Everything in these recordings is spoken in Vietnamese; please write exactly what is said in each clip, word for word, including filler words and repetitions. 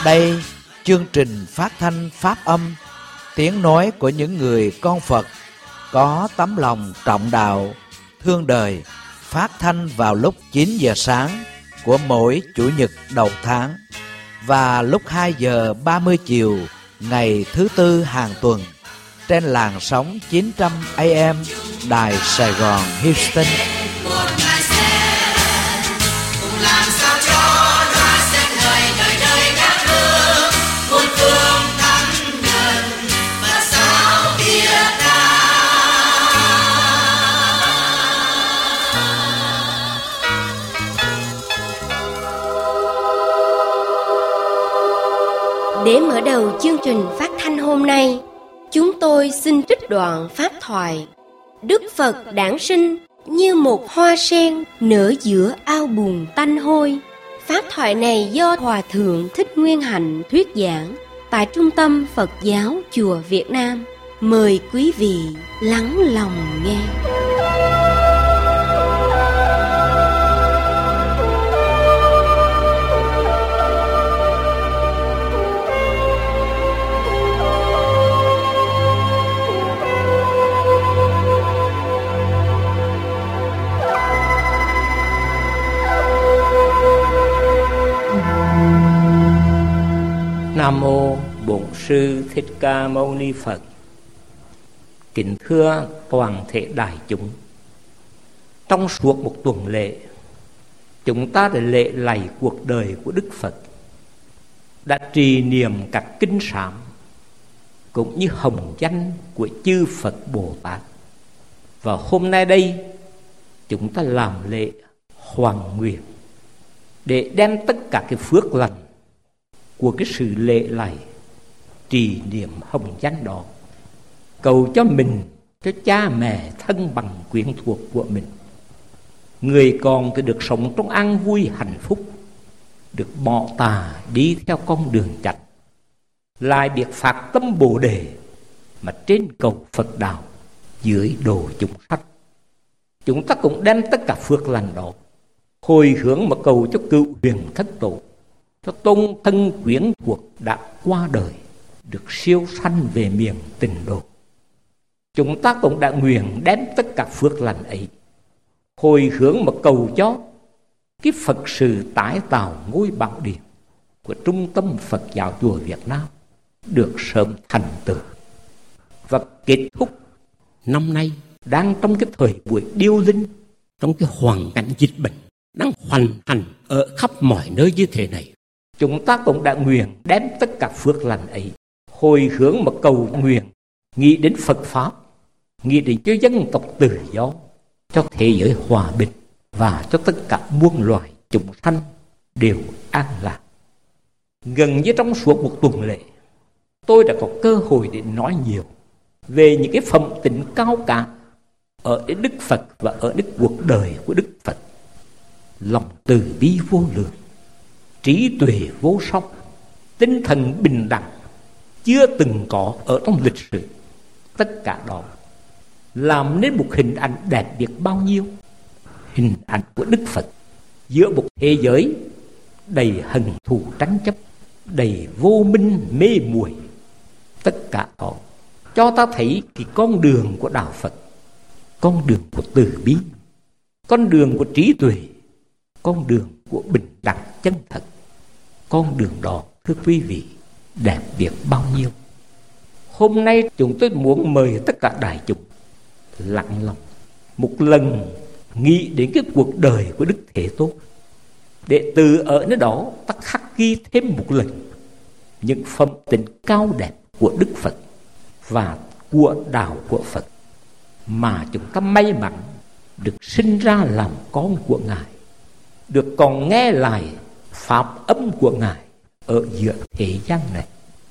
Đây, chương trình phát thanh Pháp âm, tiếng nói của những người con Phật có tấm lòng trọng đạo, thương đời, phát thanh vào lúc chín giờ sáng của mỗi Chủ nhật đầu tháng và lúc hai giờ ba mươi chiều ngày thứ Tư hàng tuần trên làn sóng chín trăm A M Đài Sài Gòn Houston. Để mở đầu chương trình phát thanh hôm nay, chúng tôi xin trích đoạn pháp thoại: Đức Phật đản sinh như một hoa sen nở giữa ao bùn tanh hôi. Pháp thoại này do Hòa Thượng Thích Nguyên Hạnh thuyết giảng tại Trung tâm Phật giáo Chùa Việt Nam. Mời quý vị lắng lòng nghe. Nam mô Bổn Sư Thích Ca Mâu Ni Phật. Kính thưa toàn thể đại chúng, trong suốt một tuần lễ, chúng ta đã lễ lạy cuộc đời của Đức Phật, đã trì niệm các kinh sám cũng như hồng danh của chư Phật Bồ Tát. Và hôm nay đây, chúng ta làm lễ hoàn nguyện để đem tất cả cái phước lành của cái sự lễ lạy trì niệm hồng danh đó cầu cho mình, cho cha mẹ, thân bằng quyến thuộc của mình. Người còn thì được sống trong an vui hạnh phúc, được bỏ tà đi theo con đường chánh, lại biết phát tâm Bồ Đề mà trên cầu Phật đạo, dưới độ chúng sanh. Chúng ta cũng đem tất cả phước lành đó hồi hướng mà cầu cho cựu huyền thất tổ, cho tôn thân quyến thuộc đã qua đời được siêu sanh về miền Tịnh độ. Chúng ta cũng đã nguyện đem tất cả phước lành ấy hồi hướng mà cầu cho cái Phật sự tái tạo ngôi Bảo Điện của Trung tâm Phật giáo Chùa Việt Nam được sớm thành tựu và kết thúc. Năm nay đang trong cái thời buổi điêu linh, trong cái hoàn cảnh dịch bệnh đang hoành hành ở khắp mọi nơi như thế này, chúng ta cũng đã nguyện đem tất cả phước lành ấy hồi hướng mà cầu nguyện, nghĩ đến Phật Pháp, nghĩ đến cho dân tộc tự do, cho thế giới hòa bình và cho tất cả muôn loài chúng sanh đều an lạc. Gần như trong suốt một tuần lễ, tôi đã có cơ hội để nói nhiều về những cái phẩm tính cao cả ở Đức Phật và ở Đức cuộc đời của Đức Phật. Lòng từ bi vô lượng, trí tuệ vô song, tinh thần bình đẳng chưa từng có ở trong lịch sử. Tất cả đó làm nên một hình ảnh đẹp biết bao nhiêu, hình ảnh của Đức Phật giữa một thế giới đầy hận thù tranh chấp, đầy vô minh mê muội. Tất cả đó cho ta thấy cái con đường của đạo Phật, con đường của từ bi, con đường của trí tuệ, con đường của bình đẳng chân thật. Con đường đó, thưa quý vị, đẹp biết bao nhiêu. Hôm nay chúng tôi muốn mời tất cả đại chúng lặng lòng một lần nghĩ đến cái cuộc đời của Đức Thế Tôn, để từ ở nơi đó ta khắc ghi thêm một lần những phẩm tính cao đẹp của Đức Phật và của đạo của Phật mà chúng ta may mắn được sinh ra làm con của Ngài, được còn nghe lại pháp âm của Ngài ở giữa thế gian này.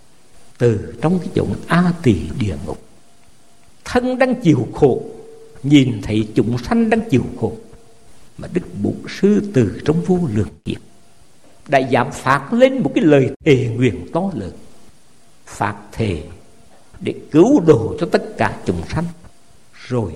Từ trong cái chốn A Tỳ địa ngục, thân đang chịu khổ, nhìn thấy chúng sanh đang chịu khổ, mà Đức Bổn Sư từ trong vô lượng kiếp đã dám phát lên một cái lời thề nguyện to lớn, phát thề để cứu độ cho tất cả chúng sanh. Rồi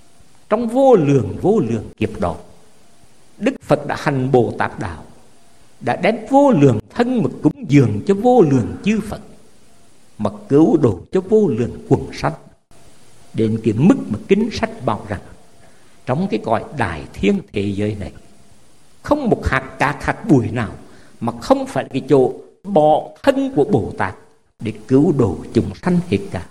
trong vô lượng vô lượng kiếp đó, Đức Phật đã hành Bồ Tát đạo, đã đem vô lượng thân mà cúng dường cho vô lượng chư Phật, mà cứu độ cho vô lượng quần sanh, đến cái mức mà kinh sách bảo rằng trong cái cõi đại thiên thế giới này không một hạt cát hạt bụi nào mà không phải cái chỗ bỏ thân của Bồ Tát để cứu độ chúng sanh hết cả.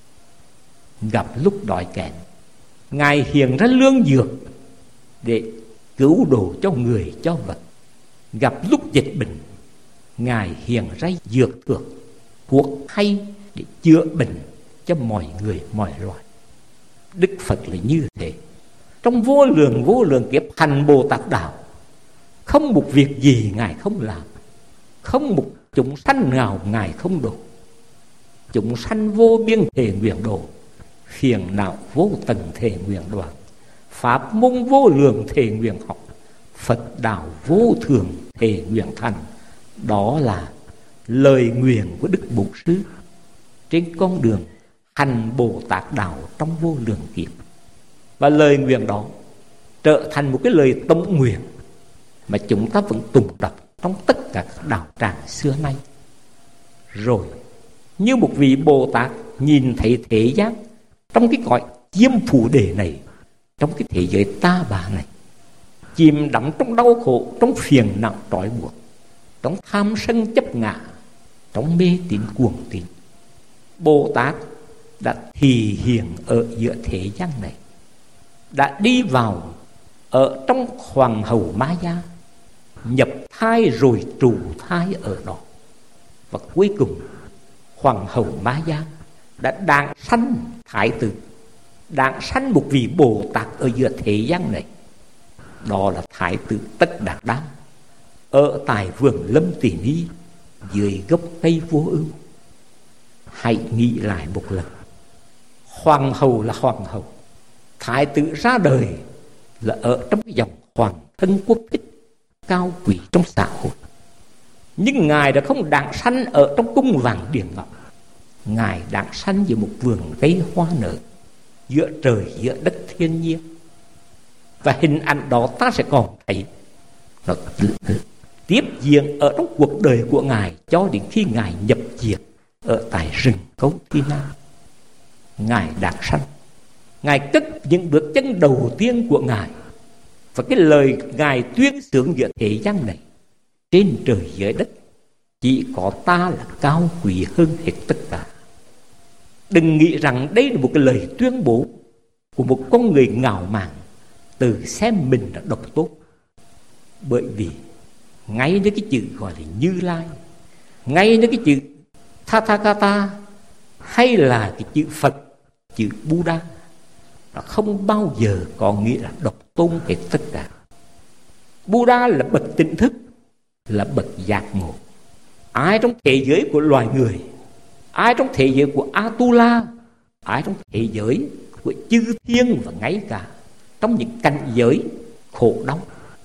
Gặp lúc đói kém, Ngài hiện ra lương dược để cứu độ cho người cho vật. Gặp lúc dịch bệnh, Ngài hiện ra dược thược, thuốc hay để chữa bệnh cho mọi người mọi loài. Đức Phật là như thế. Trong vô lượng vô lượng kiếp hành Bồ Tát đạo, không một việc gì Ngài không làm, không một chúng sanh nào Ngài không độ. Chúng sanh vô biên thể nguyện độ, phiền não vô tận thể nguyện đoạn, pháp môn vô lượng thể nguyện học, Phật đạo vô thường thể nguyện thành. Đó là lời nguyện của Đức Bổn Sư trên con đường hành Bồ Tát đạo trong vô lượng kiếp. Và lời nguyện đó trở thành một cái lời tông nguyện mà chúng ta vẫn tụng đọc trong tất cả các đạo tràng xưa nay. Rồi như một vị Bồ Tát nhìn thấy thế gian trong cái cõi chiêm phủ đề này, trong cái thế giới ta bà này, chìm đắm trong đau khổ, trong phiền não trói buộc, trong tham sân chấp ngã, trong mê tín cuồng tín, Bồ Tát đã thị hiện ở giữa thế gian này, đã đi vào ở trong hoàng hầu Maya, nhập thai rồi trụ thai ở đó. Và cuối cùng hoàng hầu Maya đã đản sanh thái tử, đản sanh một vị Bồ Tát ở giữa thế gian này. Đó là thái tử Tất Đạt Đa ở tại vườn Lâm Tỳ Ni dưới gốc cây vô ưu. Hãy nghĩ lại một lần, hoàng hầu là hoàng hầu, thái tử ra đời là ở trong cái dòng hoàng thân quốc thích cao quý trong xã hội. Nhưng Ngài đã không đản sanh ở trong cung vàng điện ngọc, Ngài đản sanh giữa một vườn cây hoa nở, giữa trời giữa đất thiên nhiên. Và hình ảnh đó ta sẽ còn thấy nó tiếp diễn ở trong cuộc đời của Ngài cho đến khi Ngài nhập diệt ở tại rừng Cấu Thi Nam. Ngài đản sanh, Ngài cất những bước chân đầu tiên của Ngài, và cái lời Ngài tuyên xướng giữa thế gian này, trên trời dưới đất chỉ có ta là cao quý hơn hết tất cả. Đừng nghĩ rằng đây là một cái lời tuyên bố của một con người ngạo mạn tự xem mình là độc tốt. Bởi vì ngay đến cái chữ gọi là Như Lai, ngay đến cái chữ Tathagata, hay là cái chữ Phật, chữ Buddha, nó không bao giờ có nghĩa là độc tôn hết tất cả. Buddha là bậc tỉnh thức, là bậc giác ngộ. Ai trong thế giới của loài người, ai trong thế giới của Atula, ai trong thế giới của chư thiên, và ngay cả trong những cảnh giới khổ đau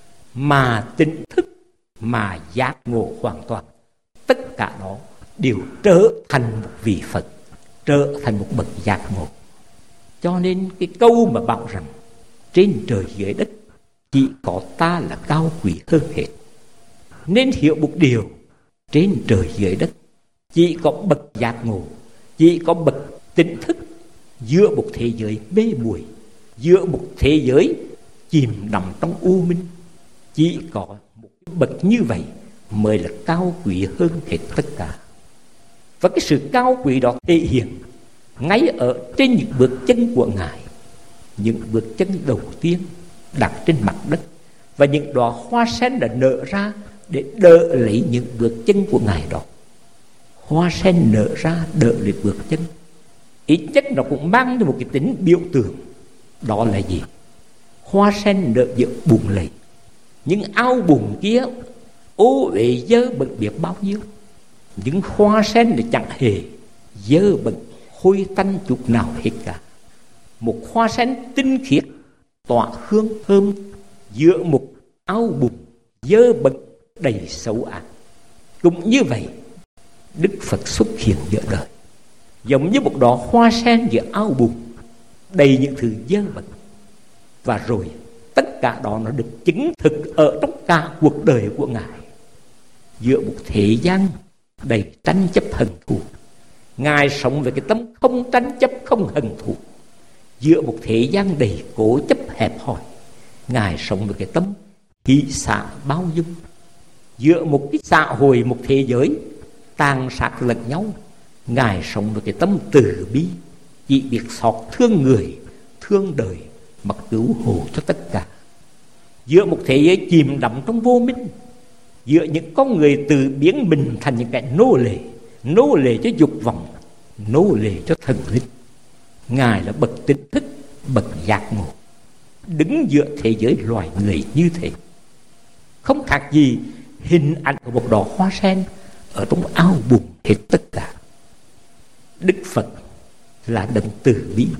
mà tỉnh thức, mà giác ngộ hoàn toàn, tất cả đó đều trở thành một vị Phật, trở thành một bậc giác ngộ. Cho nên cái câu mà bảo rằng trên trời dưới đất chỉ có ta là cao quý hơn hết, nên hiểu một điều, trên trời dưới đất chỉ có bậc giác ngộ, chỉ có bậc tỉnh thức, giữa một thế giới mê muội, giữa một thế giới chìm đắm trong u minh, chỉ có một bậc như vậy mới là cao quý hơn hết tất cả. Và cái sự cao quý đó thể hiện ngay ở trên những bước chân của Ngài, những bước chân đầu tiên đặt trên mặt đất, và những đóa hoa sen đã nở ra để đỡ lấy những bước chân của Ngài đó. Hoa sen nở ra đỡ lấy bước chân, ít nhất nó cũng mang được một cái tính biểu tượng. Đó là gì? Hoa sen nở giữa bùn lầy, những ao bùn kia ô uế dơ bẩn biết bao nhiêu, những hoa sen là chẳng hề dơ bẩn hôi tanh chút nào hết cả. Một hoa sen tinh khiết tỏa hương thơm giữa một ao bùn dơ bẩn đầy xấu ác. Cũng như vậy, Đức Phật xuất hiện giữa đời giống như một đóa hoa sen giữa ao bùn đầy những thứ dơ bẩn. Và rồi tất cả đó nó được chứng thực ở trong cả cuộc đời của Ngài. giữa một thế gian đầy tranh chấp hận thù. Ngài sống với cái tâm không tranh chấp, không hận thù. Giữa một thế gian đầy cố chấp hẹp hòi, Ngài sống với cái tâm hỷ xả bao dung. Giữa một cái xã hội, một thế giới tàn sát lẫn nhau, Ngài sống với cái tâm từ bi, chỉ biết xót thương người, thương đời mà cứu hộ cho tất cả. Giữa một thế giới chìm đắm trong vô minh, giữa những con người tự biến mình thành những kẻ nô lệ, nô lệ cho dục vọng, nô lệ cho thần linh, Ngài là bậc tỉnh thức, bậc giác ngộ, đứng giữa thế giới loài người như thế. Không khác gì hình ảnh của một đóa hoa sen ở trong ao bùn hết tất cả. Đức Phật là đấng từ bi.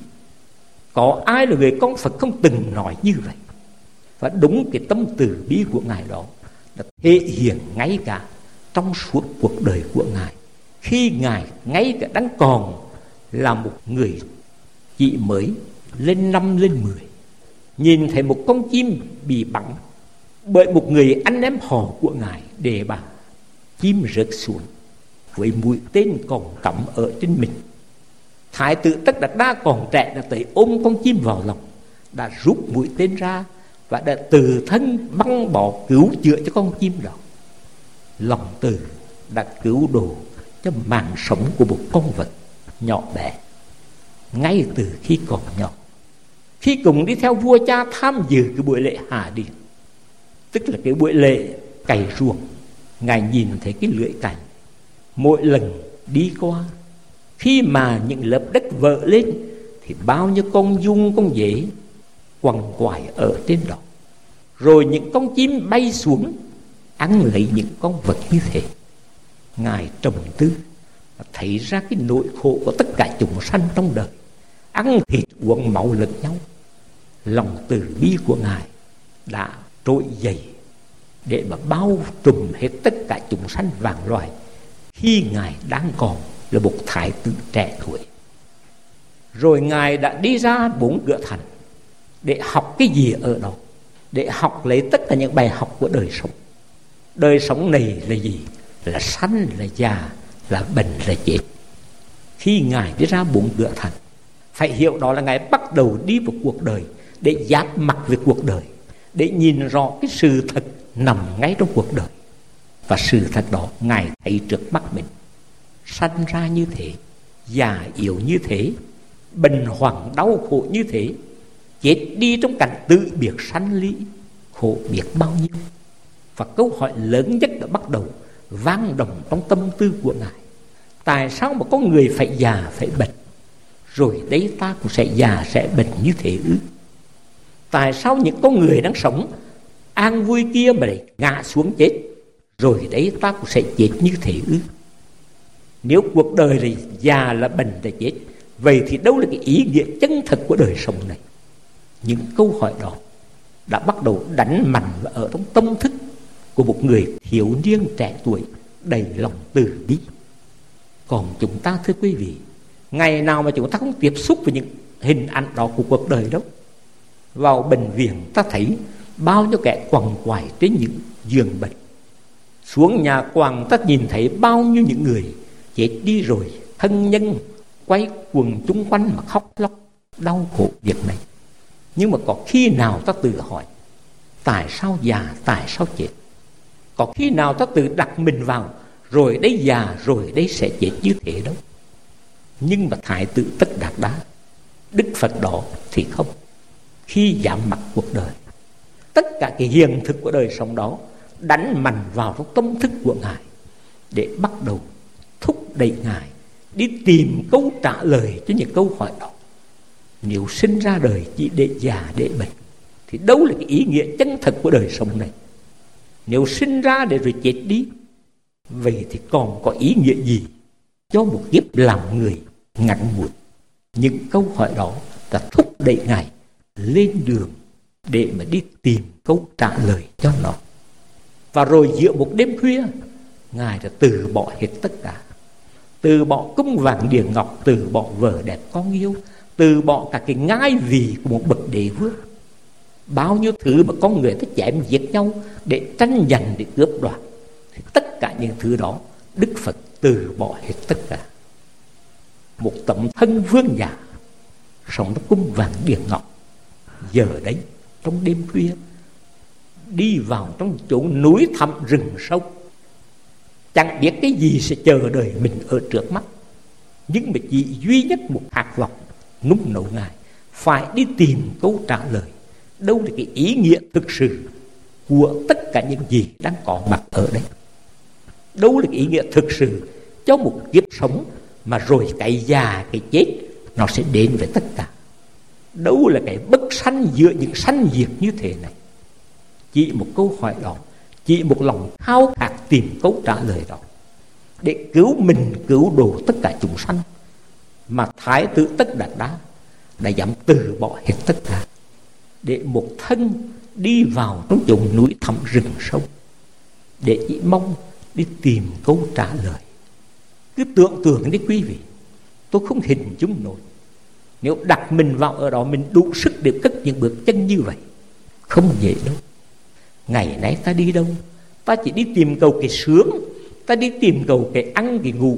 Có ai là người con Phật không từng nói như vậy? Và đúng cái tâm từ bi của Ngài đó đã thể hiện ngay cả trong suốt cuộc đời của Ngài, khi Ngài ngay cả đang còn là một người chỉ mới lên năm lên mười, nhìn thấy một con chim bị bắn bởi một người anh em họ của Ngài đề bạt, chim rớt xuống với mũi tên còn cắm ở trên mình. Thái tử Tất Đạt Đa còn trẻ đã tới ôm con chim vào lòng, đã rút mũi tên ra và đã từ thân băng bỏ cứu chữa cho con chim đó. Lòng từ đã cứu độ cho mạng sống của một con vật nhỏ bé ngay từ khi còn nhỏ. Khi cùng đi theo vua cha tham dự cái buổi lễ hạ điền, tức là cái buổi lễ cày ruộng, Ngài nhìn thấy cái lưỡi cày mỗi lần đi qua, khi mà những lớp đất vỡ lên thì bao nhiêu con giun con dế quằn quại ở trên đó, rồi những con chim bay xuống ăn lấy những con vật như thế. Ngài trầm tư và thấy ra cái nỗi khổ của tất cả chúng sanh trong đời, ăn thịt uống máu lẫn nhau. Lòng từ bi của Ngài đã trỗi dậy để mà bao trùm hết tất cả chúng sanh vạn loài khi Ngài đang còn là một thái tử trẻ tuổi. Rồi Ngài đã đi ra bốn cửa thành để học cái gì ở đó, để học lấy tất cả những bài học của đời sống. Đời sống này là gì? Là sanh, là già, là bệnh, là chết. Khi Ngài đi ra bốn cửa thành, phải hiểu đó là Ngài bắt đầu đi vào cuộc đời để giáp mặt với cuộc đời, để nhìn rõ cái sự thật nằm ngay trong cuộc đời. Và sự thật đó Ngài thấy trước mắt mình. Sanh ra như thế, già yếu như thế, bệnh hoạn đau khổ như thế, chết đi trong cảnh tự biệt sanh ly, khổ biết bao nhiêu. Và câu hỏi lớn nhất đã bắt đầu vang động trong tâm tư của Ngài. Tại sao mà có người phải già phải bệnh, rồi đấy ta cũng sẽ già sẽ bệnh như thế ư? Tại sao những con người đang sống an vui kia mà lại ngã xuống chết, rồi đấy ta cũng sẽ chết như thế ư? Nếu cuộc đời này già là bệnh là chết, vậy thì đâu là cái ý nghĩa chân thật của đời sống này? Những câu hỏi đó đã bắt đầu đánh mạnh ở trong tâm thức của một người thiếu niên trẻ tuổi đầy lòng từ bi. Còn chúng ta, thưa quý vị, ngày nào mà chúng ta không tiếp xúc với những hình ảnh đó của cuộc đời đâu. Vào bệnh viện ta thấy bao nhiêu kẻ quằn quại trên những giường bệnh, xuống nhà quàng ta nhìn thấy bao nhiêu những người chết đi rồi, thân nhân quay quần chung quanh mà khóc lóc đau khổ việc này. Nhưng mà có khi nào ta tự hỏi tại sao già, tại sao chết? Có khi nào ta tự đặt mình vào rồi đấy già rồi đấy sẽ chết như thế đâu? Nhưng mà Thái tử Tất Đạt Đa, Đức Phật đó thì không. Khi giảm mặt cuộc đời, tất cả cái hiện thực của đời sống đó đánh mạnh vào trong tâm thức của Ngài để bắt đầu thúc đẩy Ngài đi tìm câu trả lời cho những câu hỏi đó. Nếu sinh ra đời chỉ để già để bệnh thì đâu là cái ý nghĩa chân thật của đời sống này? Nếu sinh ra để rồi chết đi, vậy thì còn có ý nghĩa gì cho một kiếp làm người ngắn ngủi? Những câu hỏi đó đã thúc đẩy Ngài lên đường để mà đi tìm câu trả lời cho nó. Và rồi giữa một đêm khuya, Ngài đã từ bỏ hết tất cả. Từ bỏ cung vàng điền ngọc, từ bỏ vợ đẹp con yêu, từ bỏ cả cái ngai vị của một bậc đế vương. Bao nhiêu thứ mà con người ta chém giết nhau để tranh giành, để cướp đoạt, thì tất cả những thứ đó Đức Phật từ bỏ hết tất cả. Một tấm thân vương giả sống trong cung vàng điện ngọc, giờ đấy trong đêm khuya đi vào trong chỗ núi thẳm rừng sâu, chẳng biết cái gì sẽ chờ đợi mình ở trước mắt, nhưng mà chỉ duy nhất một hạt vọng nung nấu Ngài phải đi tìm câu trả lời đâu là cái ý nghĩa thực sự của tất cả những gì đang có mặt ở đây. Đâu là cái ý nghĩa thực sự cho một kiếp sống mà rồi cái già, cái chết nó sẽ đến với tất cả. Đâu là cái bất sanh giữa những sanh diệt như thế này. Chỉ một câu hỏi đó, chỉ một lòng khao khát tìm câu trả lời đó, để cứu mình, cứu độ tất cả chúng sanh, mà Thái tử Tất Đạt Đa đã dám từ bỏ hết tất cả để một thân đi vào trong chỗ núi thẳm rừng sâu, để chỉ mong đi tìm câu trả lời. Cứ tưởng tượng đi quý vị, tôi không hình dung nổi, nếu đặt mình vào ở đó mình đủ sức để cất những bước chân như vậy, không dễ đâu. Ngày nay ta đi đâu, ta chỉ đi tìm cầu cái sướng, ta đi tìm cầu cái ăn cái ngủ.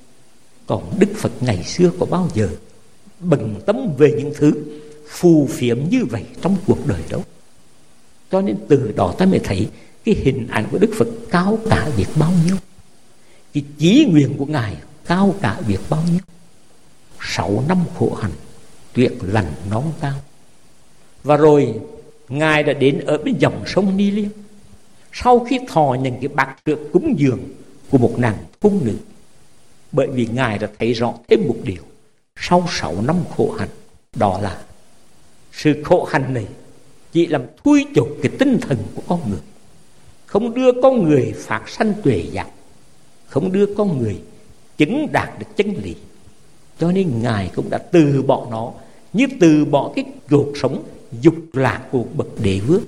Còn Đức Phật ngày xưa có bao giờ bận tâm về những thứ phù phiếm như vậy trong cuộc đời đâu. Cho nên từ đó ta mới thấy cái hình ảnh của Đức Phật cao cả biết bao nhiêu, cái chí nguyện của Ngài cao cả biết bao nhiêu. Sáu năm khổ hạnh, tuyệt lành non cao, và rồi Ngài đã đến ở bên dòng sông Ni Liên. Sau khi thọ nhận cái bát sữa cúng dường của một nàng cung nữ, bởi vì Ngài đã thấy rõ thêm một điều sau sáu năm khổ hạnh, đó là sự khổ hạnh này chỉ làm thui chột cái tinh thần của con người, không đưa con người phát sanh tuệ giác, không đưa con người chứng đạt được chân lý. Cho nên Ngài cũng đã từ bỏ nó, như từ bỏ cái cuộc sống dục lạc của bậc đế vương.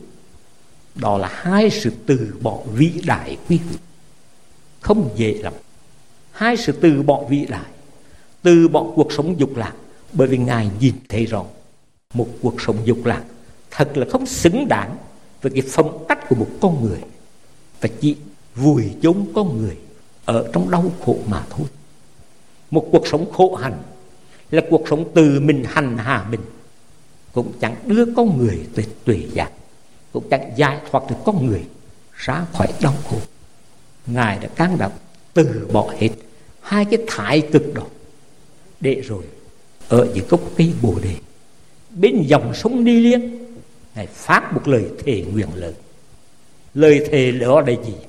Đó là hai sự từ bỏ vĩ đại quý vị, không dễ lắm. Hai sự từ bỏ vĩ đại, từ bỏ cuộc sống dục lạc, bởi vì Ngài nhìn thấy rõ một cuộc sống dục lạc thật là không xứng đáng với cái phong cách của một con người, và chỉ vùi chôn con người ở trong đau khổ mà thôi. Một cuộc sống khổ hạnh là cuộc sống từ mình hành hạ mình, cũng chẳng đưa con người tới tuệ giác, cũng chẳng giải thoát được con người ra khỏi đau khổ. Ngài đã can đảm từ bỏ hết hai cái thái cực đó, để rồi ở những gốc cây Bồ Đề bên dòng sông Ni Liên, Ngài phát một lời thề nguyện lớn. Lời thề đó là gì?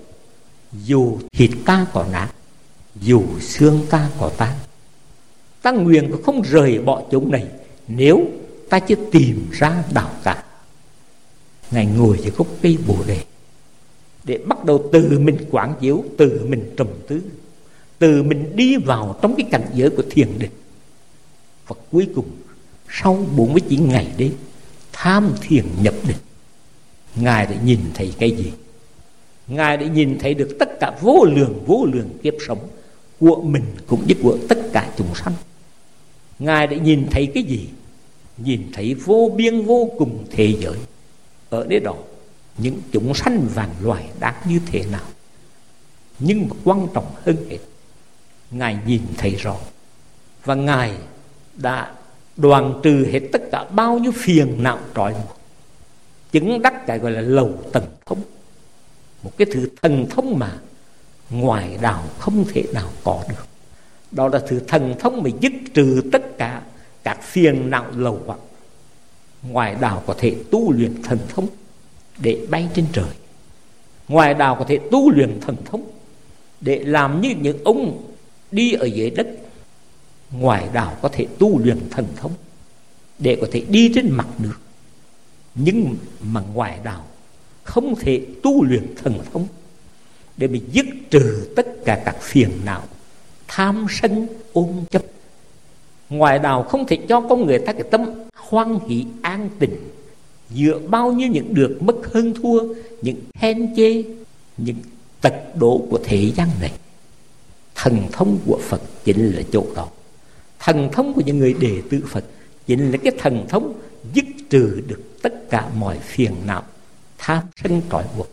Dù thịt ta có nát, dù xương ta có tan, ta nguyện cũng không rời bỏ chúng này nếu ta chưa tìm ra đạo cả. Ngài ngồi dưới gốc cây Bồ Đề để bắt đầu từ mình quán chiếu, từ mình trầm tư, từ mình đi vào trong cái cảnh giới của thiền định. Và cuối cùng sau bốn mươi chín ngày đêm tham thiền nhập định, Ngài đã nhìn thấy cái gì? Ngài đã nhìn thấy được tất cả vô lượng vô lượng kiếp sống của mình cũng như của tất cả chúng sanh. Ngài đã nhìn thấy cái gì? Nhìn thấy vô biên vô cùng thế giới. Ở nơi đó những chúng sanh vạn loài đang như thế nào. Nhưng mà quan trọng hơn hết, Ngài nhìn thấy rõ, và Ngài đã đoạn trừ hết tất cả bao nhiêu phiền não trói buộc, chứng đắc cái gọi là lầu tầng thông, một cái thứ thần thông mà ngoài đạo không thể nào có được. Đó là thứ thần thông mà dứt trừ tất cả các phiền não lầu hoặc. Ngoài đạo có thể tu luyện thần thông để bay trên trời, ngoài đạo có thể tu luyện thần thông để làm như những ông đi ở dưới đất, ngoài đạo có thể tu luyện thần thông để có thể đi trên mặt nước. Nhưng mà ngoài đạo không thể tu luyện thần thông để mình dứt trừ tất cả các phiền não tham sân ôm chấp. Ngoài đạo không thể cho con người ta cái tâm hoan hỷ an tịnh giữa bao nhiêu những được mất hơn thua, những khen chê, những tật đố của thế gian này. Thần thông của Phật chính là chỗ đó. Thần thông của những người đệ tử Phật chính là cái thần thông dứt trừ được tất cả mọi phiền não tham sân trói buộc,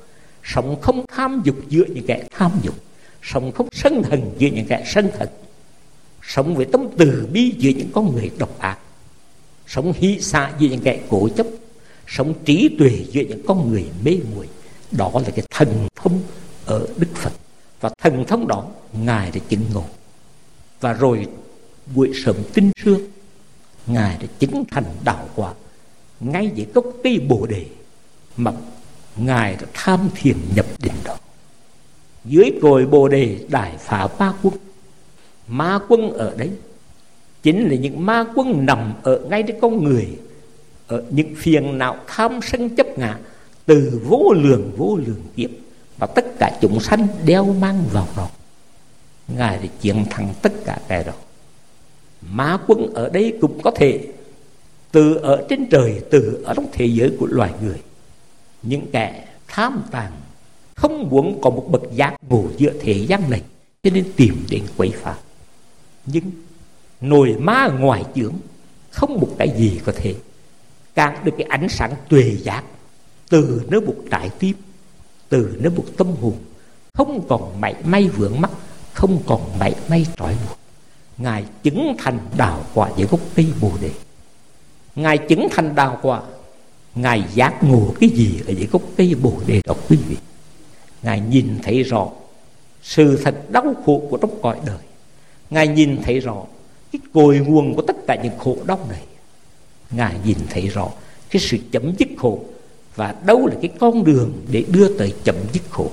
sống không tham dục giữa những kẻ tham dục, sống không sân hận giữa những kẻ sân hận, sống với tâm từ bi giữa những con người độc ác, sống hỷ xả giữa những kẻ cố chấp, sống trí tuệ giữa những con người mê muội. Đó là cái thần thông ở Đức Phật, và thần thông đó Ngài đã chứng ngộ. Và rồi buổi sớm tinh sương, Ngài đã chứng thành đạo quả ngay dưới gốc cây Bồ Đề mà Ngài đã tham thiền nhập định đó. Dưới cội Bồ Đề đại phá ma quân. Ma quân ở đấy chính là những ma quân nằm ở ngay trên con người, ở những phiền não tham sân chấp ngã từ vô lượng vô lượng kiếp, và tất cả chúng sanh đeo mang vào đó. Ngài đã chiến thắng tất cả cái đó. Ma quân ở đây cũng có thể từ ở trên trời, từ ở trong thế giới của loài người. Những kẻ tham tàn không muốn có một bậc giác ngộ giữa thế gian này, cho nên tìm đến quấy phá. Nhưng nồi ma ngoài chướng, không một cái gì có thể cản được cái ánh sáng tuệ giác từ nơi một trái tim, từ nơi một tâm hồn, không còn mảy may vướng mắc, không còn mảy may trói buộc. Ngài chứng thành đạo quả dưới gốc cây Bồ Đề. Ngài chứng thành đạo quả, Ngài giác ngộ cái gì ở dưới gốc cây Bồ Đề đó quý vị. Ngài nhìn thấy rõ sự thật đau khổ của trong cõi đời. Ngài nhìn thấy rõ cái cội nguồn của tất cả những khổ đau này. Ngài nhìn thấy rõ cái sự chấm dứt khổ, và đâu là cái con đường để đưa tới chấm dứt khổ.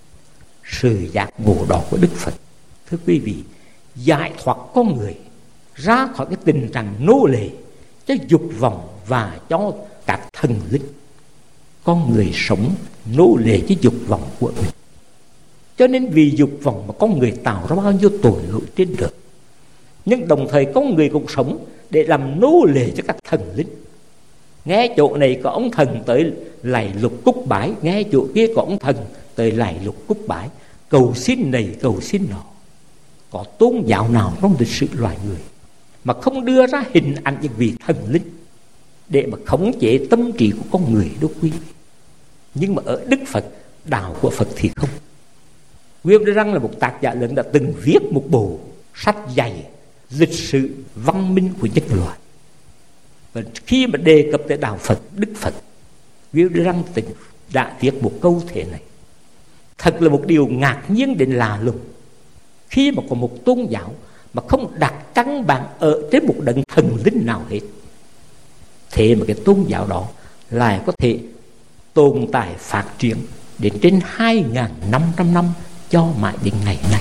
Sự giác ngộ đó của Đức Phật, thưa quý vị, giải thoát con người ra khỏi cái tình trạng nô lệ cho dục vọng và cho các thần linh. Con người sống nô lệ cho dục vọng của mình, cho nên vì dục vọng mà con người tạo ra bao nhiêu tội lỗi trên đời. Nhưng đồng thời con người cũng sống để làm nô lệ cho các thần linh. Nghe chỗ này có ông thần tới lạy lục cúc bái, nghe chỗ kia có ông thần tới lạy lục cúc bái, cầu xin này cầu xin nọ. Có tôn giáo nào trong lịch sử loài người mà không đưa ra hình ảnh những vị thần linh để mà khống chế tâm trí của con người đâu quý vị. Nhưng mà ở Đức Phật, đạo của Phật thì không. William Răng là một tác giả lớn đã từng viết một bộ sách dày lịch sử văn minh của nhân loại. Và khi mà đề cập tới đạo Phật, Đức Phật, William Răng đã viết một câu thế này: thật là một điều ngạc nhiên đến lạ lùng khi mà có một tôn giáo mà không đặt căn bản ở trên một đấng thần linh nào hết. Thế mà cái tôn giáo đó lại có thể tồn tại phát triển đến trên hai nghìn năm trăm năm cho mãi đến ngày nay.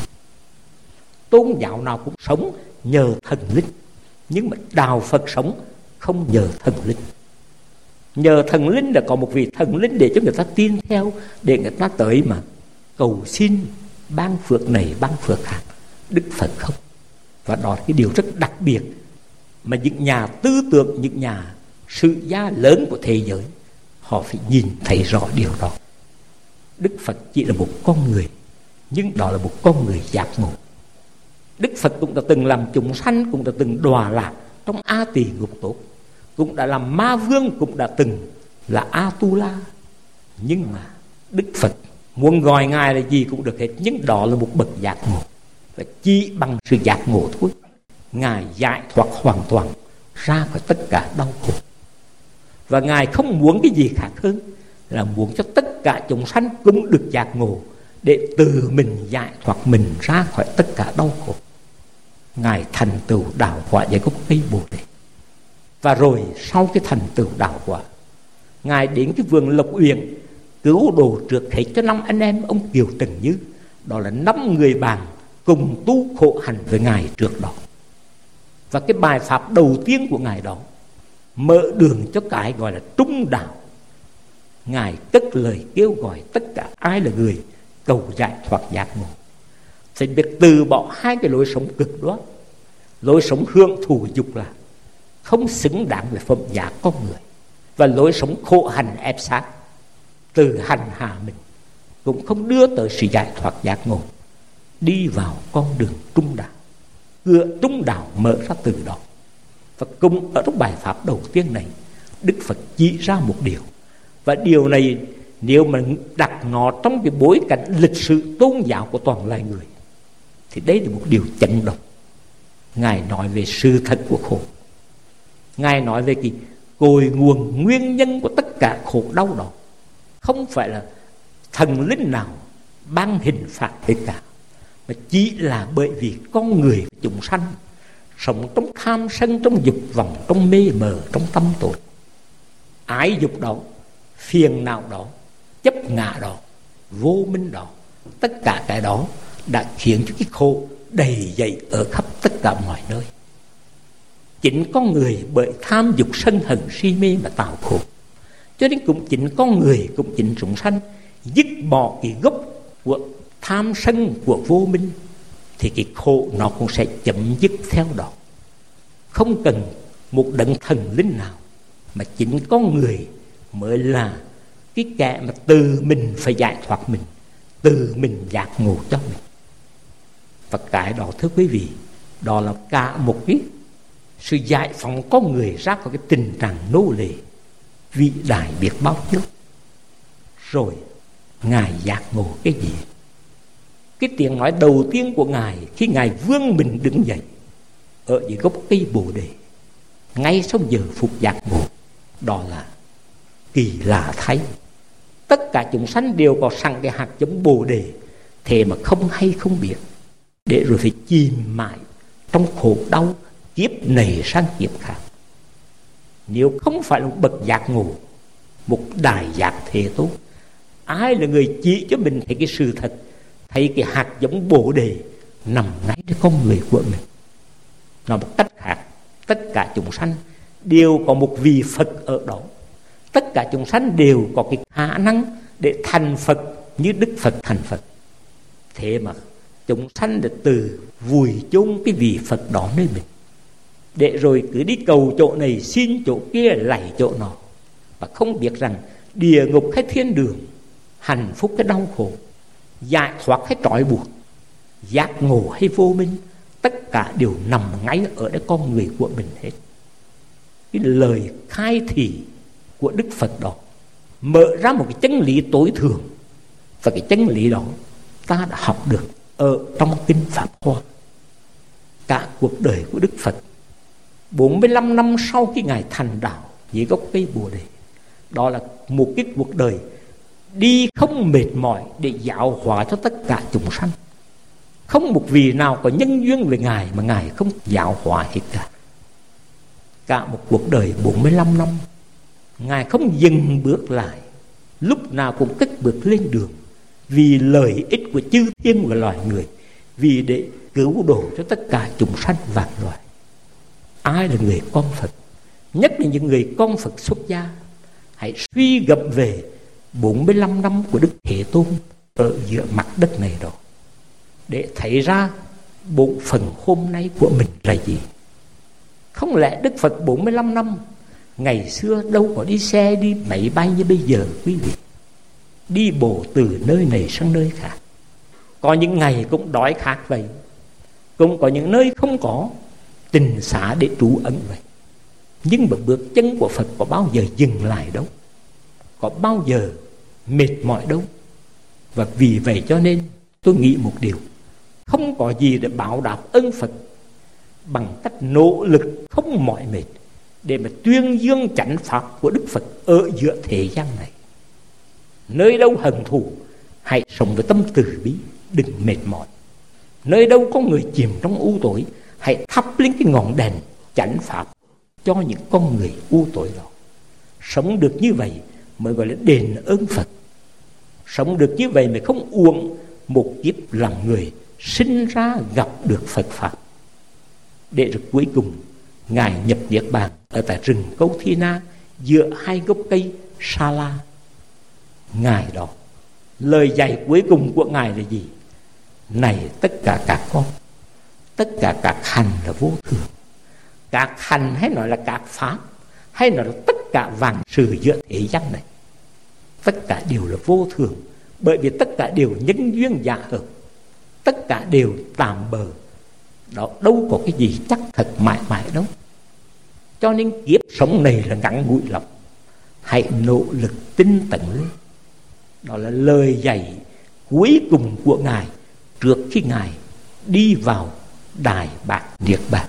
Tôn giáo nào cũng sống nhờ thần linh, nhưng mà đạo Phật sống không nhờ thần linh. Nhờ thần linh là có một vị thần linh để cho người ta tin theo, để người ta tới mà cầu xin ban phước này ban phước khác. Đức Phật không. Và đó là cái điều rất đặc biệt mà những nhà tư tưởng, những nhà sự gia lớn của thế giới họ phải nhìn thấy rõ điều đó. Đức Phật chỉ là một con người, nhưng đó là một con người giác ngộ. Đức Phật cũng đã từng làm chúng sanh, cũng đã từng đọa lạc trong A Tỳ ngục tốt, cũng đã làm ma vương, cũng đã từng là A Tu La. Nhưng mà Đức Phật muốn gọi Ngài là gì cũng được hết, nhưng đó là một bậc giác ngộ. Và chỉ bằng sự giác ngộ thôi, Ngài giải thoát hoàn toàn ra khỏi tất cả đau khổ. Và Ngài không muốn cái gì khác hơn là muốn cho tất cả chúng sanh cũng được giác ngộ, để từ mình giải thoát mình ra khỏi tất cả đau khổ. Ngài thành tựu đạo quả dưới gốc cây Bồ Đề. Và rồi sau cái thành tựu đạo quả, Ngài đến cái vườn Lộc Uyển cứu độ trước hết cho năm anh em ông Kiều Trần Như. Đó là năm người bạn cùng tu khổ hạnh với Ngài trước đó. Và cái bài pháp đầu tiên của Ngài đó mở đường cho cái gọi là trung đạo. Ngài cất lời kêu gọi tất cả ai là người cầu giải thoát giác ngộ phải biết từ bỏ hai cái lối sống cực đoan, lối sống hưởng thụ dục lạc không xứng đáng với phẩm giá con người, và lối sống khổ hành ép sát từ hành hạ mình cũng không đưa tới sự giải thoát giác ngộ. Đi vào con đường trung đạo, cửa trung đạo mở ra từ đó. Và cùng ở trong bài pháp đầu tiên này, Đức Phật chỉ ra một điều, và điều này Nếu mà đặt nó trong cái bối cảnh lịch sử tôn giáo của toàn loài người thì đấy là một điều chấn động. Ngài nói về sự thật của khổ. Ngài nói về cái cội nguồn nguyên nhân của tất cả khổ đau đó. Không phải là thần linh nào ban hình phạt hết cả, mà chỉ là bởi vì con người chúng sanh sống trong tham sân, trong dục vọng, trong mê mờ, trong tâm tối. Ái dục đó, phiền não đó, chấp ngã đó, vô minh đó, tất cả cái đó đã khiến cho cái khổ đầy dậy ở khắp tất cả mọi nơi. Chính con người bởi tham dục sân hận si mê mà tạo khổ. Cho nên cũng chính con người, cũng chính chúng sanh dứt bỏ cái gốc của tham sân, của vô minh, thì cái khổ nó cũng sẽ chấm dứt theo đó. Không cần một đấng thần linh nào, mà chính con người mới là cái kẻ mà từ mình phải giải thoát mình, từ mình giác ngộ cho mình. Và cái đó thưa quý vị, đó là cả một cái sự giải phóng con người ra khỏi cái tình trạng nô lệ vĩ đại biết bao nhiêu. Rồi Ngài giác ngộ cái gì? Cái tiếng nói đầu tiên của Ngài khi Ngài vươn mình đứng dậy ở dưới gốc cây Bồ Đề, ngay sau giờ phút giác ngộ, đó là kỳ lạ thay. Tất cả chúng sanh đều có sẵn cái hạt giống Bồ Đề, thế mà không hay không biết, để rồi phải chìm mãi trong khổ đau kiếp này sang kiếp khác. Nếu không phải là một bậc giác ngộ, một đại giác Thế Tôn, ai là người chỉ cho mình thấy cái sự thật, thấy cái hạt giống Bồ Đề nằm ngay trong con người của mình? Nói một cách khác, tất cả chúng sanh đều có một vị Phật ở đó. Tất cả chúng sanh đều có cái khả năng để thành Phật như Đức Phật thành Phật. Thế mà chúng sanh đã từ vùi chôn cái vị Phật đó nơi mình, để rồi cứ đi cầu chỗ này xin chỗ kia lạy chỗ nọ, và không biết rằng địa ngục hay thiên đường, hạnh phúc hay đau khổ, giải thoát hay trói buộc, giác ngộ hay vô minh, tất cả đều nằm ngay ở đây con người của mình hết. Cái lời khai thị của Đức Phật đó mở ra một cái chân lý tối thượng, và cái chân lý đó ta đã học được ở trong kinh Pháp Hoa. Cả cuộc đời của Đức Phật bốn mươi lăm năm sau khi Ngài thành đạo dưới gốc cây Bồ Đề, đó là một cái cuộc đời đi không mệt mỏi để giáo hóa cho tất cả chúng sanh. Không một vị nào có nhân duyên với Ngài mà Ngài không giáo hóa hết cả. Cả một cuộc đời bốn mươi lăm năm, Ngài không dừng bước lại, lúc nào cũng cất bước lên đường, vì lợi ích của chư thiên và loài người, vì để cứu độ cho tất cả chúng sanh vạn loài. Ai là người con Phật, nhất là những người con Phật xuất gia, hãy suy gẫm về bốn mươi lăm năm của Đức Thế Tôn ở giữa mặt đất này đó, để thấy ra bổn phận hôm nay của mình là gì. Không lẽ Đức Phật bốn mươi lăm năm ngày xưa đâu có đi xe, đi máy bay như bây giờ quý vị, đi bộ từ nơi này sang nơi khác. Có những ngày cũng đói khát vậy, cũng có những nơi không có tình xá để trú ẩn vậy. Nhưng mà bước chân của Phật có bao giờ dừng lại đâu, có bao giờ mệt mỏi đâu. Và vì vậy cho nên tôi nghĩ một điều, không có gì để báo đáp ơn Phật bằng cách nỗ lực không mỏi mệt để mà tuyên dương chánh pháp của Đức Phật ở giữa thế gian này. Nơi đâu hận thù, hãy sống với tâm từ bi, đừng mệt mỏi. Nơi đâu có người chìm trong u tối, hãy thắp lên cái ngọn đèn chánh pháp cho những con người u tối đó. Sống được như vậy mới gọi là đền ơn Phật. Sống được như vậy mới không uổng một kiếp làm người sinh ra gặp được Phật Pháp. Để rồi cuối cùng Ngài nhập Niết Bàn ở tại rừng Câu Thi Na giữa hai gốc cây Sa La. Ngài đó, lời dạy cuối cùng của Ngài là gì? Này tất cả các con, tất cả các hành là vô thường. Các hành hay nói là các pháp, hay nói là tất cả vạn sự giữa thế gian này, tất cả đều là vô thường, bởi vì tất cả đều nhân duyên giả hợp, tất cả đều tạm bợ. Đó đâu có cái gì chắc thật mãi mãi đâu. Cho nên kiếp sống này là ngắn ngủi lắm. Hãy nỗ lực tinh tấn lên, Đó là lời dạy cuối cùng của Ngài trước khi Ngài đi vào Đại Bát Niết Bàn.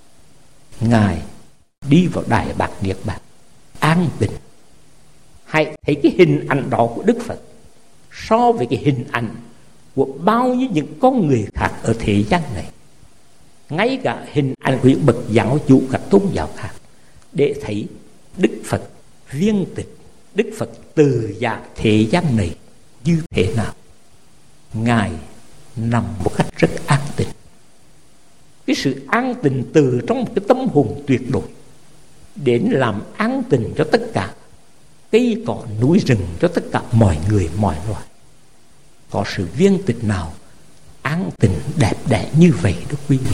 Ngài đi vào Đại Bát Niết Bàn an tịnh. Hãy thấy cái hình ảnh đó của Đức Phật so với cái hình ảnh của bao nhiêu những con người khác ở thế gian này, ngay cả hình ảnh của những bậc giáo chủ các tôn giáo khác, để thấy Đức Phật viên tịch, Đức Phật từ giả thế gian này như thế nào. Ngài nằm một cách rất an tịnh. Cái sự an tịnh từ trong một cái tâm hồn tuyệt đối đến làm an tịnh cho tất cả cây cỏ núi rừng, cho tất cả mọi người mọi loài. Có sự viên tịch nào an tịnh đẹp đẽ như vậy đó quý vị?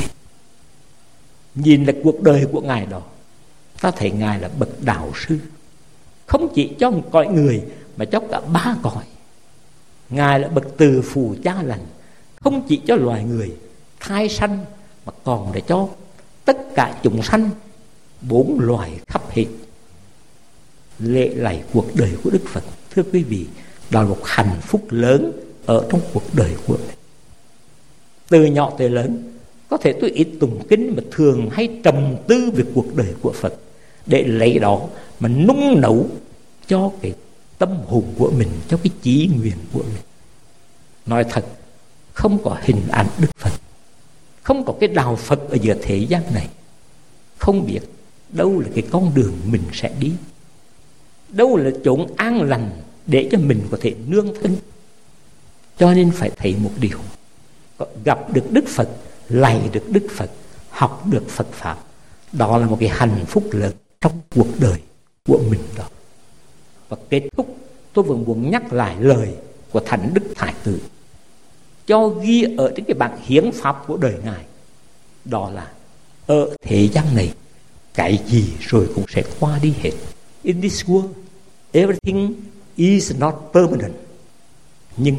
Nhìn lại cuộc đời của Ngài đó, ta thấy Ngài là bậc đạo sư, không chỉ cho một cõi người mà cho cả ba cõi. Ngài là bậc từ phụ cha lành, không chỉ cho loài người thai sanh mà còn để cho tất cả chúng sanh bốn loài khắp hết. Lễ lạy cuộc đời của Đức Phật, thưa quý vị, đó là một hạnh phúc lớn ở trong cuộc đời của mình. Từ nhỏ tới lớn, có thể tôi ít tụng kinh mà thường hay trầm tư về cuộc đời của Phật, để lấy đó mà nung nấu cho cái tâm hồn của mình, cho cái chí nguyện của mình. Nói thật, không có hình ảnh Đức Phật, không có cái đạo Phật ở giữa thế gian này, không biết đâu là cái con đường mình sẽ đi, đâu là chốn an lành để cho mình có thể nương thân. Cho nên phải thấy một điều, gặp được Đức Phật, lạy được Đức Phật, học được Phật Pháp, đó là một cái hạnh phúc lớn trong cuộc đời của mình đó. Và kết thúc, tôi vẫn muốn nhắc lại lời của Thánh Đức Thái Tử cho ghi ở trên cái bản hiến pháp của đời Ngài. Đó là ở thế gian này, cái gì rồi cũng sẽ qua đi hết. In this world, everything is not permanent. Nhưng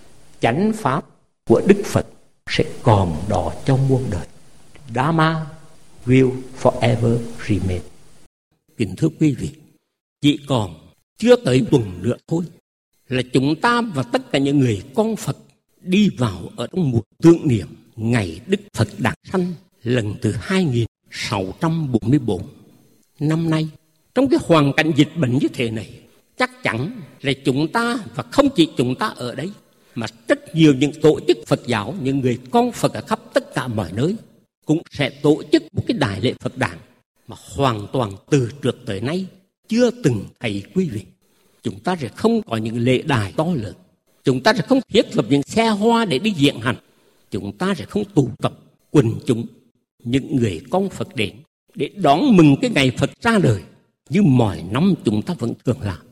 chánh pháp của Đức Phật sẽ còn đó cho muôn đời. Dharma will forever remain. Kính thưa quý vị, chỉ còn chưa tới tuần nữa thôi là chúng ta và tất cả những người con Phật đi vào ở trong mùa tưởng niệm ngày Đức Phật đản sanh lần thứ hai nghìn sáu trăm bốn mươi tư. Năm nay, trong cái hoàn cảnh dịch bệnh như thế này, chắc chắn là chúng ta, và không chỉ chúng ta ở đây, mà rất nhiều những tổ chức Phật giáo, những người con Phật ở khắp tất cả mọi nơi cũng sẽ tổ chức một cái đại lễ Phật đản mà hoàn toàn từ trước tới nay chưa từng thấy quý vị. Chúng ta sẽ không có những lễ đài to lớn, chúng ta sẽ không thiết lập những xe hoa để đi diễn hành, chúng ta sẽ không tụ tập quần chúng, những người con Phật đến để đón mừng cái ngày Phật ra đời như mọi năm chúng ta vẫn thường làm.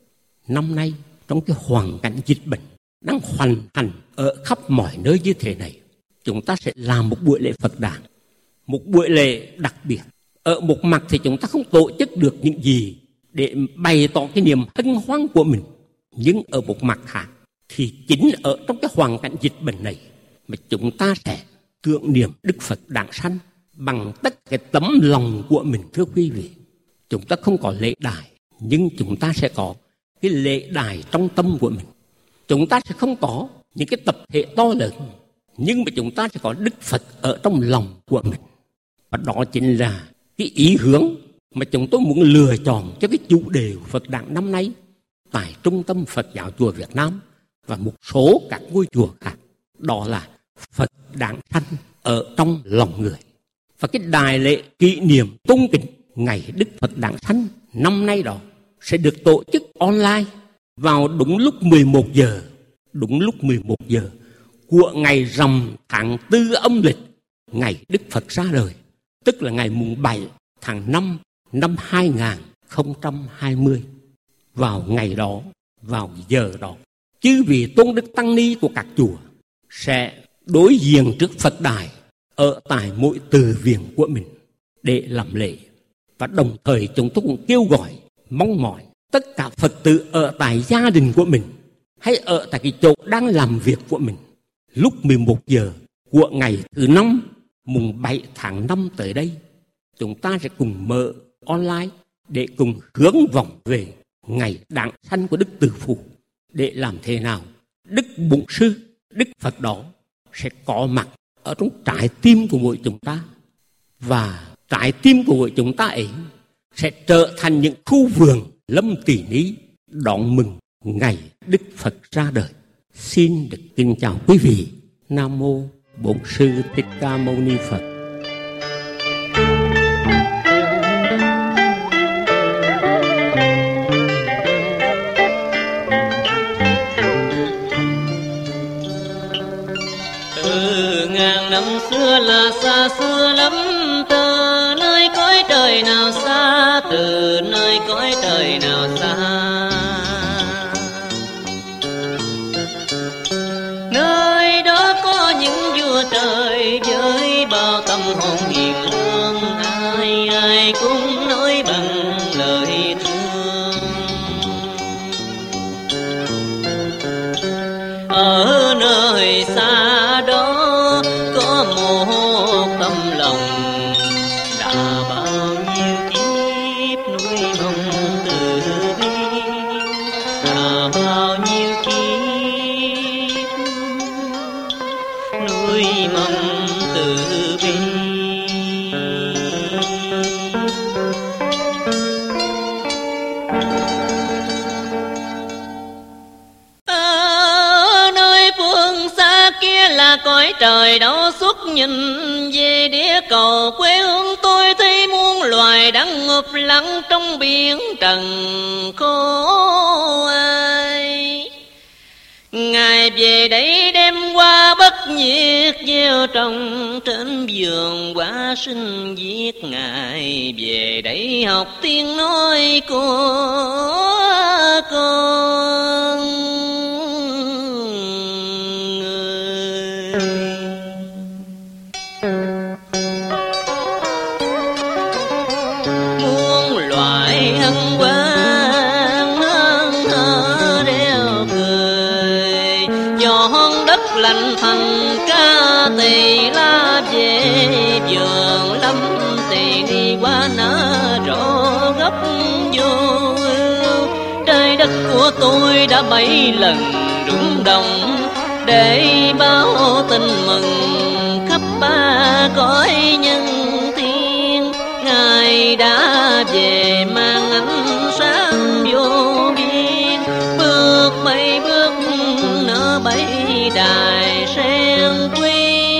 Năm nay, trong cái hoàn cảnh dịch bệnh đang hoành hành ở khắp mọi nơi như thế này, chúng ta sẽ làm một buổi lễ Phật đản, một buổi lễ đặc biệt. Ở một mặt thì chúng ta không tổ chức được những gì để bày tỏ cái niềm hân hoan của mình, nhưng ở một mặt khác thì chính ở trong cái hoàn cảnh dịch bệnh này mà chúng ta sẽ tưởng niệm Đức Phật đản sanh bằng tất cái tấm lòng của mình. Thưa quý vị, chúng ta không có lễ đài, nhưng chúng ta sẽ có cái lễ đài trong tâm của mình. Chúng ta sẽ không có những cái tập thể to lớn, nhưng mà chúng ta sẽ có Đức Phật ở trong lòng của mình. Và đó chính là cái ý hướng mà chúng tôi muốn lựa chọn cho cái chủ đề của Phật đản năm nay tại Trung tâm Phật giáo chùa Việt Nam và một số các ngôi chùa khác. Đó là Phật đản sanh ở trong lòng người. Và cái đại lễ kỷ niệm tôn kính ngày Đức Phật đản sanh năm nay đó sẽ được tổ chức online vào đúng lúc mười một giờ, đúng lúc mười một giờ của ngày rằm tháng tư âm lịch, ngày Đức Phật ra đời, tức là ngày mùng bảy tháng năm năm hai nghìn không trăm hai mươi. Vào ngày đó, vào giờ đó, chư vị tôn đức tăng ni của các chùa sẽ đối diện trước Phật đài ở tại mỗi từ viện của mình để làm lễ. Và đồng thời chúng tôi cũng kêu gọi, mong mỏi tất cả Phật tử ở tại gia đình của mình hay ở tại cái chỗ đang làm việc của mình, lúc mười một giờ của ngày thứ năm mùng bảy tháng năm tới đây, chúng ta sẽ cùng mở online để cùng hướng vọng về ngày đản sanh của Đức Từ Phụ, để làm thế nào Đức Bổn Sư, Đức Phật đó sẽ có mặt ở trong trái tim của mỗi chúng ta, và trái tim của mỗi chúng ta ấy sẽ trở thành những khu vườn lâm tỷ ní đón mừng ngày Đức Phật ra đời. Xin được kính chào quý vị. Nam mô Bổn Sư Thích Ca Mâu Ni Phật. Từ ngàn năm xưa là xa xưa lắm, từ nơi cõi trời nào xa, từ nơi cõi trời nào xa. Nơi đó có những vua trời với bao tâm hồn hiền lương, ai ai cũng nói bằng lời thương. Ở nơi xa đó có một tâm lòng đã bao nhiêu kiếp nuôi mong từ bi, đã bao nhiêu kiếp nuôi mong từ bi. Ở nơi phương xa kia là cõi trời đâu xuất nhìn về địa cầu quê hương tôi, thấy muôn loài đang ngụp lắng trong biển trần khổ ai. Ngài về đây đem qua bất nhiệt gieo trồng trên vườn quả sinh viết. Ngài về đây học tiếng nói của con người. Muôn loài hân hoan hân hở reo cười, giòn đất lành thành ca tỳ la về vườn lâm tỳ đi qua nở rộ gốc vô ưu. Trái đất của tôi đã bảy lần rung động để báo tin mừng khắp ba cõi nhân thiên. Ngài đã về mang ánh sáng vô biên, bước mấy bước nở bảy đài sen quý.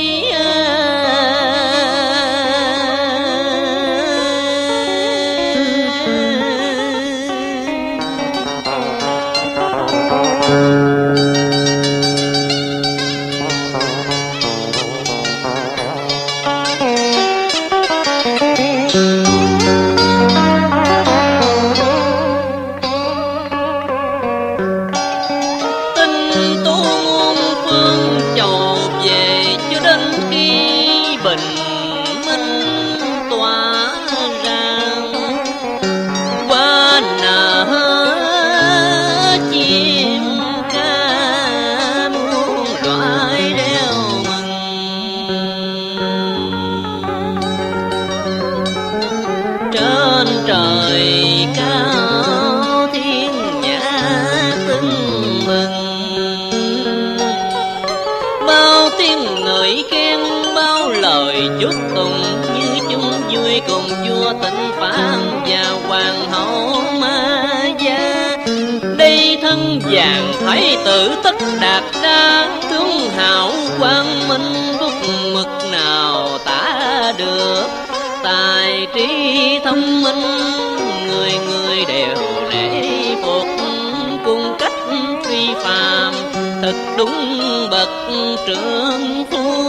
Chúc tụng như chúng vui cùng vua Tịnh Phạn và hoàng hậu Ma Gia. Đây thân vàng thái tử Tất Đạt Đa, tướng hảo quang minh bút mực nào tả được. Tài trí thông minh người người đều nể phục, cung cách phi phàm thật đúng bậc trưởng phu.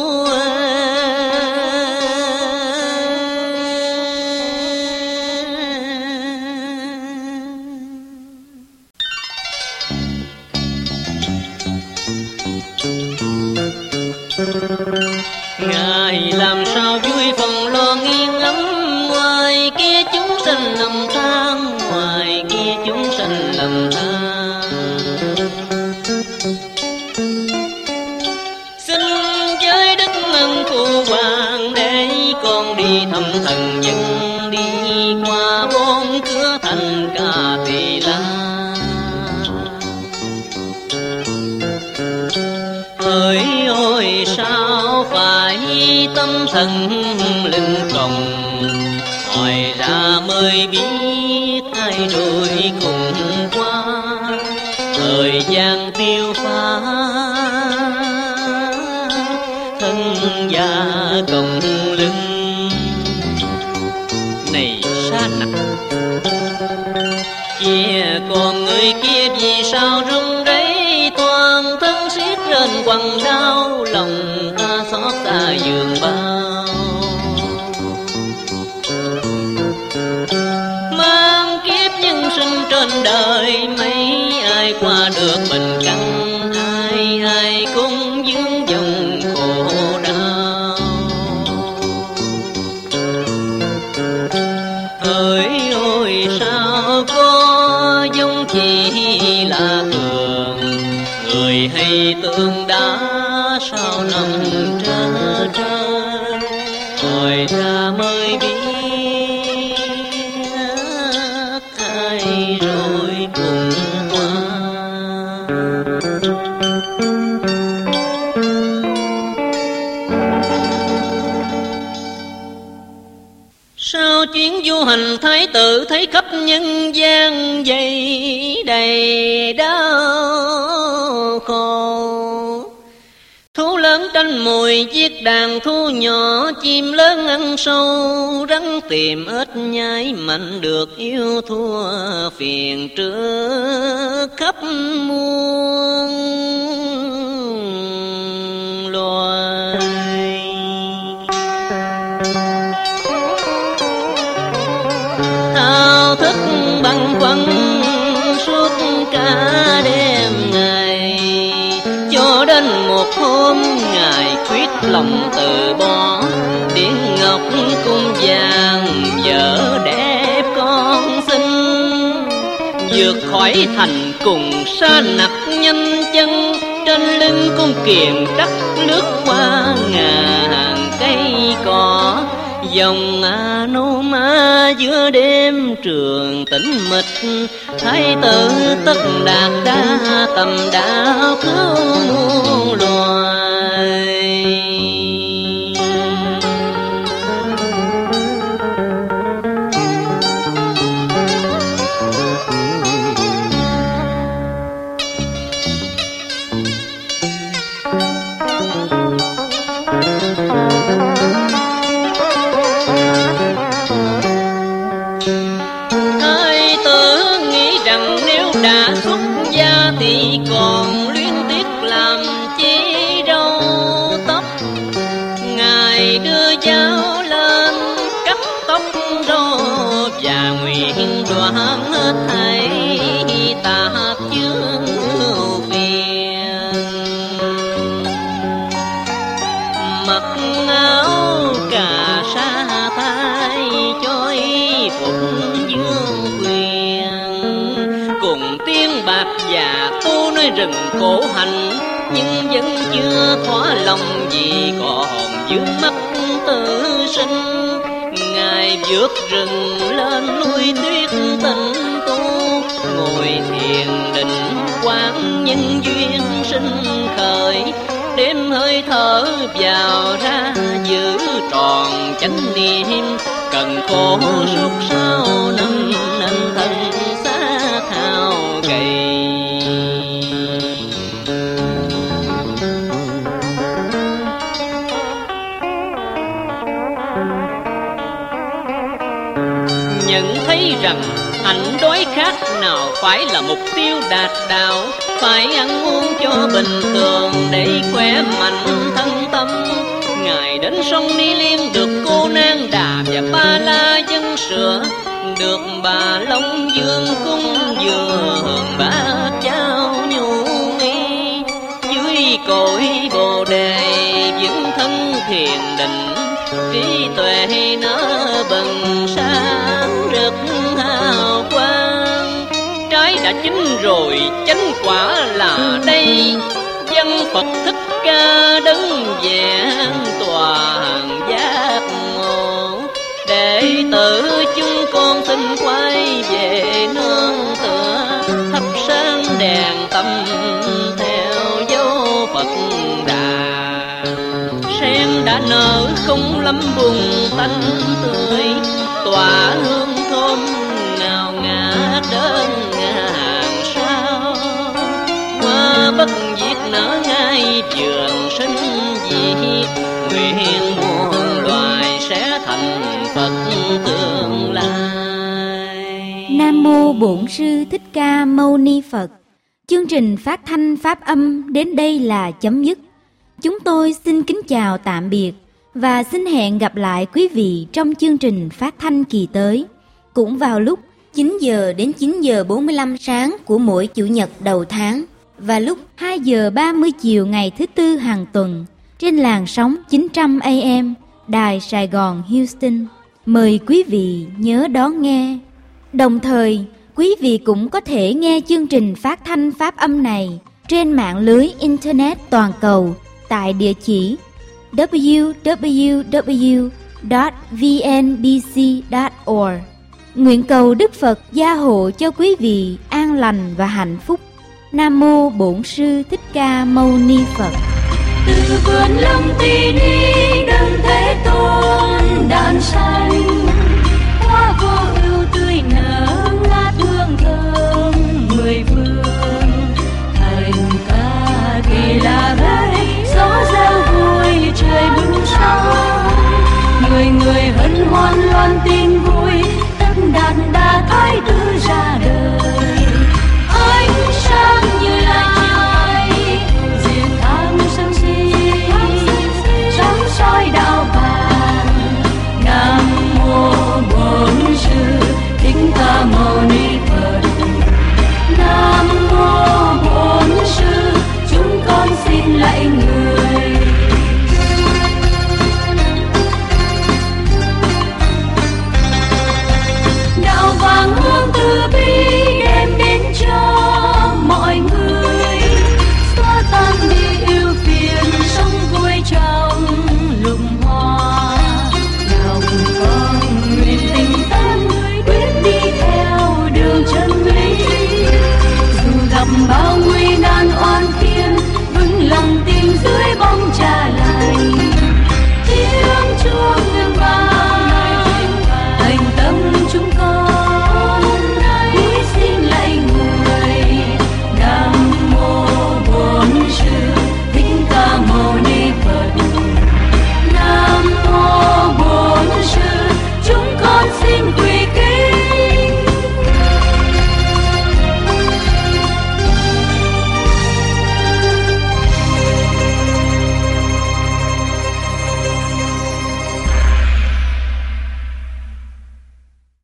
Ngài làm sao vui phần lo nghiêng lắm, ngoài kia chúng sanh lầm than, ngoài kia chúng sanh lầm than. Xin với đức ân phụ hoàng để con đi thăm thần nhân, đi qua bốn cửa thành Ca Tỳ La. tâm thần lưng còng, hỏi ra mới biết ai rồi cùng qua. Thời gian tiêu pha thân gia cộng lưng, này xa nặng kia còn người kia vì sao run rẩy toàn thân xiết trên quằn đau, lòng ta xót xa giường bao. Mang kiếp nhân sinh trên đời mấy ai qua được bình căn, ai ai cũng vướng dòng khổ đau. Hỡi ôi sao có giống chỉ là thường, người hay tương đá sao nằm trơ trơ, hỏi ra mới biết ai rồi cùng qua. Sao chuyến du hành thái tử thấy khắp nhân gian dày đầy đau khổ. Thú lớn tranh mồi giết đàn thú nhỏ, chim lớn ăn sâu rắn tìm ếch nhái, mạnh được yêu thua phiền trước khắp muôn loài. Thao thức băn khoăn suốt cả đêm ngày, cho đến một hôm ngài quyết lòng từ bỏ. Điển ngọc cung vàng vợ đẹp con xinh, vượt khỏi thành cùng sa nặc nhanh chân. Trên lưng con kiềm trắc lướt qua ngàn cây cỏ, dòng Anoma giữa đêm trường tĩnh mịch. Thái tử tất đạt đa tầm đạo cứu muôn loài. Thì còn luyến tiếc làm chi đâu tóc, ngài đưa dao lên cắt tóc râu và nguyện đoạn hết thảy tạp chướng ưu phiền. Mặc áo cà sa thay cho y phục dương quyền, cùng tiếng bạc và tu nơi rừng cổ hành, nhưng vẫn chưa thỏa lòng vì còn vướng mắc tự sinh. Ngài vượt rừng lên núi tuyết tịnh tu, ngồi thiền định quán nhân duyên sinh khởi. Đêm hơi thở vào ra giữ tròn chánh niệm, cần khổ suốt sau năm năm thân xác hao gầy. Nhận thấy rằng hạnh đói khát nào phải là mục tiêu đạt đạo, phải ăn uống cho bình thường để khỏe mạnh thân tâm. Ngài đến sông Ni Liên được cô Nang Đà và Ba La dân sữa, được bà Long Dương cung dường bát trao nhu nghi. Dưới cội Bồ Đề vững thân thiền định, trí tuệ nở bừng sáng rực hào quang. Trái đã chín rồi chánh quả là đây, văn Phật Thích Ca đứng vẹn toàn giác ngộ. Đệ tử chúng con xin quay về nương tựa, thắp sáng đèn tâm theo dấu Phật Đà. Sen đã đã nở không lắm bùn tanh tươi, tỏa hương thơm ngào ngạt đơn ngàn sao. Hoa bất diệt nở ngay vườn sinh diệt, nguyện muôn loài sẽ thành Phật tương lai. Nam mô Bổn Sư Thích Ca Mâu Ni Phật. Chương trình phát thanh pháp âm đến đây là chấm dứt. Chúng tôi xin kính chào tạm biệt và xin hẹn gặp lại quý vị trong chương trình phát thanh kỳ tới, cũng vào lúc chín giờ đến chín giờ bốn mươi lăm sáng của mỗi chủ nhật đầu tháng và lúc hai giờ ba mươi chiều ngày thứ tư hàng tuần trên làn sóng chín trăm A M Đài Sài Gòn Houston. Mời quý vị nhớ đón nghe. Đồng thời, quý vị cũng có thể nghe chương trình phát thanh pháp âm này trên mạng lưới Internet toàn cầu tại địa chỉ w w w chấm v n b c chấm org. Nguyện cầu Đức Phật gia hộ cho quý vị an lành và hạnh phúc. Nam mô Bổn Sư Thích Ca Mâu Ni Phật. Từ vườn lâm tỳ ni đấng Thế Tôn đản sanh, hoa vô